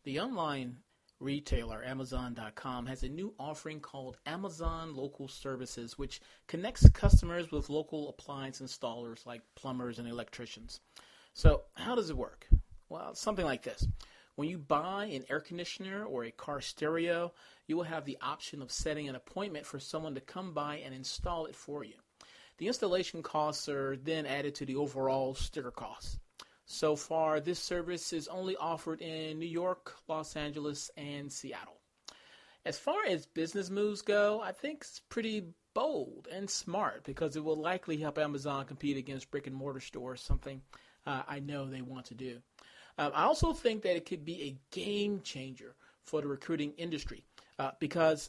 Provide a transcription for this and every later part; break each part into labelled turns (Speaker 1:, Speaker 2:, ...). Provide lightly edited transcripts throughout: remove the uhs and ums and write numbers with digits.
Speaker 1: The online retailer Amazon.com has a new offering called Amazon Local Services, which connects customers with local appliance installers like plumbers and electricians. So how does it work? Well, it's something like this. When you buy an air conditioner or a car stereo, you will have the option of setting an appointment for someone to come by and install it for you. The installation costs are then added to the overall sticker costs. So far, this service is only offered in New York, Los Angeles, and Seattle. As far as business moves go, I think it's pretty bold and smart because it will likely help Amazon compete against brick and mortar stores, something I know they want to do. I also think that it could be a game changer for the recruiting industry because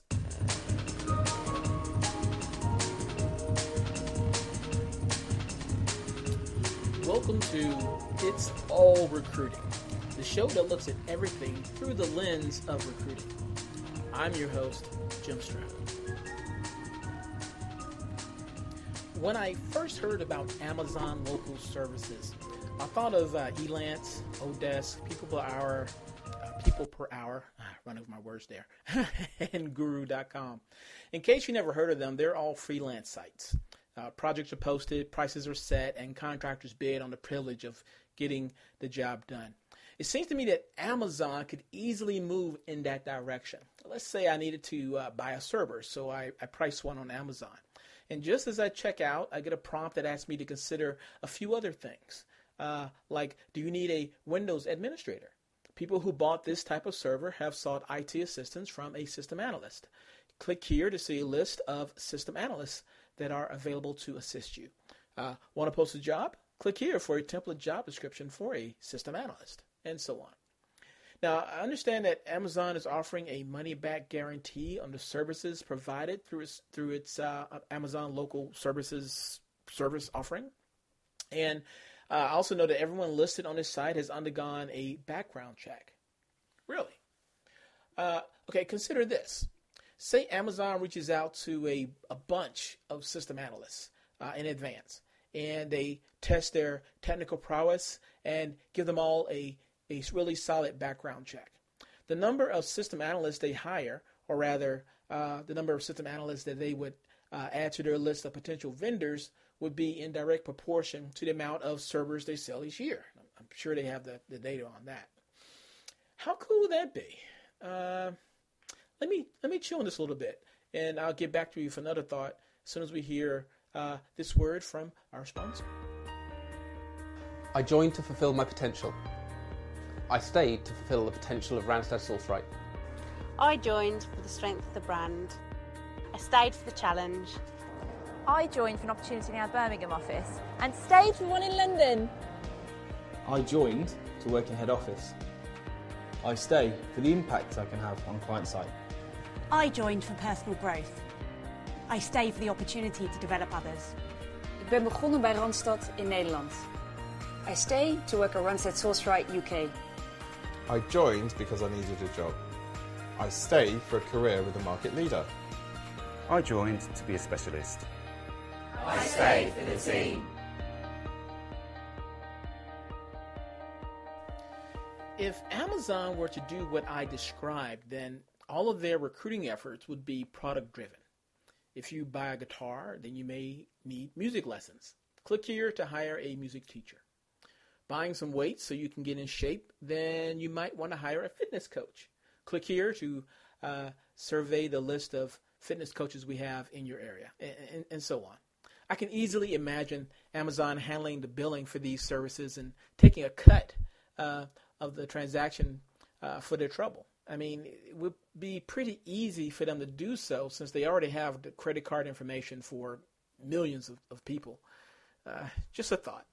Speaker 1: welcome to It's All Recruiting, the show that looks at everything through the lens of recruiting. I'm your host, Jim Stroud. When I first heard about Amazon Local Services, I thought of Elance, Odesk, People Per Hour, run over my words there, and Guru.com. In case you never heard of them, they're all freelance sites. Projects are posted, prices are set, and contractors bid on the privilege of getting the job done. It seems to me that Amazon could easily move in that direction. Let's say I needed to buy a server, so I price one on Amazon. And just as I check out, I get a prompt that asks me to consider a few other things. Like, do you need a Windows administrator? People who bought this type of server have sought IT assistance from a system analyst. Click here to see a list of system analysts that are available to assist you. Want to post a job? Click here for a template job description for a system analyst, and so on. Now, I understand that Amazon is offering a money-back guarantee on the services provided through its Amazon Local Services service offering. And I also know that everyone listed on this site has undergone a background check. Really? Okay, consider this. Say Amazon reaches out to a bunch of system analysts in advance, and they test their technical prowess and give them all a really solid background check. The number of system analysts they hire, or rather the number of system analysts that they would add to their list of potential vendors, would be in direct proportion to the amount of servers they sell each year. I'm sure they have the data on that. How cool would that be? Let me chew on this a little bit, and I'll get back to you for another thought as soon as we hear this word from our sponsor.
Speaker 2: I joined to fulfill my potential. I stayed to fulfill the potential of Randstad Sourceright.
Speaker 3: I joined for the strength of the brand. I stayed for the challenge.
Speaker 4: I joined for an opportunity in our Birmingham office and stayed for one in London.
Speaker 5: I joined to work in head office. I stay for the impact I can have on client side.
Speaker 6: I joined for personal growth. I stay for the opportunity to develop others.
Speaker 7: Ik ben begonnen bij Randstad in Nederland. I stay to work at Randstad Sourceright UK.
Speaker 8: I joined because I needed a job. I stay for a career with a market leader.
Speaker 9: I joined to be a specialist.
Speaker 10: I stay for the team.
Speaker 1: If Amazon were to do what I described, then all of their recruiting efforts would be product-driven. If you buy a guitar, then you may need music lessons. Click here to hire a music teacher. Buying some weights so you can get in shape, then you might want to hire a fitness coach. Click here to survey the list of fitness coaches we have in your area, and so on. I can easily imagine Amazon handling the billing for these services and taking a cut of the transaction for their trouble. I mean, it would be pretty easy for them to do so since they already have the credit card information for millions of people. Just a thought.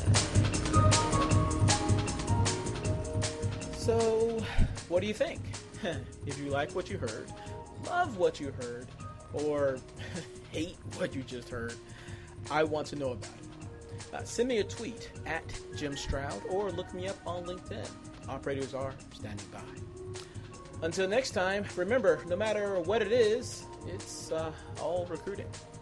Speaker 1: So, what do you think? If you like what you heard, love what you heard, or hate what you just heard, I want to know about it. Send me a tweet at Jim Stroud or look me up on LinkedIn. Operators are standing by. Until next time, remember, no matter what it is, it's all recruiting.